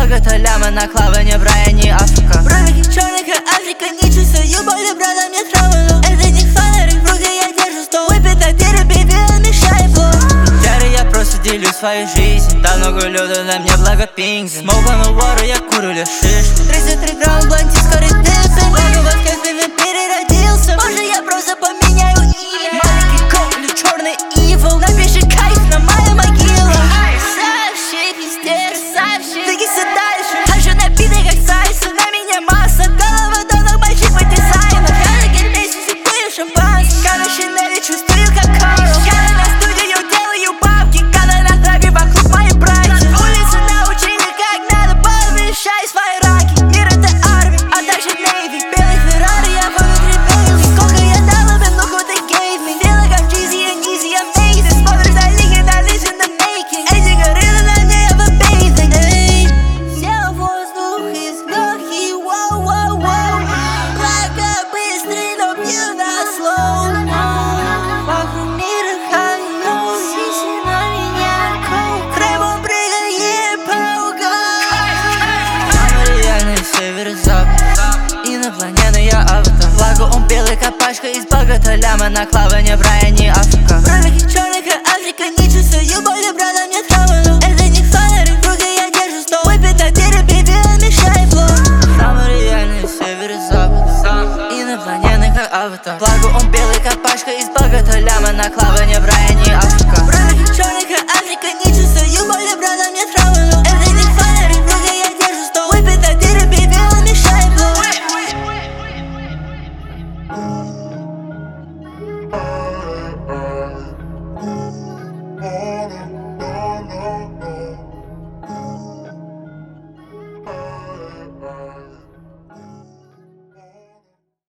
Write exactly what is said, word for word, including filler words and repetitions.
богато ляма на клаване, Брайане, Африка. В ролике черных и Африка, не чувствую боли, брата, мне травму. Это не фонарик, в руке я держу стол. Выпито перебивила, мешает блок. Теперь я просто делю свою жизнь. Давно гулю, да мне благо пинг. Смокану вору, я курю лишь шишку. тридцать три грамма бланти, скоро дыхай. Могу вас как бы переродился. Может я просто поменяю имя. Маленький кол или черный evil. Напиши кайф на мою могилу. Красавчик, везде красавчик. Двигайся дальше, хочу напиток как сальса. На меня масса, голова донок больших по дизайну. Я на гермесе пью шампанское. Когда Шинели чувствую как Карл. Когда на студию делаю бабки. Когда на трапе вокруг мои братья. Улицы научили как надо, помешай свои раки. Мир это армия, а также Navy. Белый Феррари, я по ветре белый. Сколько я дал им, ну who they gave me. Feel like I'm Jeezy and Yeezy, amazing. Смотришь за лиги, на listen the making. Эти гориллы на мне, я в bathing. Эй, сел в воздух из легкий, воу-воу-воу. Благо быстрый, но пью на slow. Вокруг мира холодно, сиси на меня кол. Крымом прыгает паука. Реальный север-запад, инопланетный я аватар. Благо он белый, как пачка из богато ляма на клаване, Брайане, Африка. В ролике черных и Африка, не чувствую боли, брата, мне травму. Это не фонарик, в руке я держу стол. Выпито перебивила, мешает блок. Самый реальный север-запад, инопланетный как аватар. Благо он белый, как пачка из богато ляма на клаване, Брайане, Африка.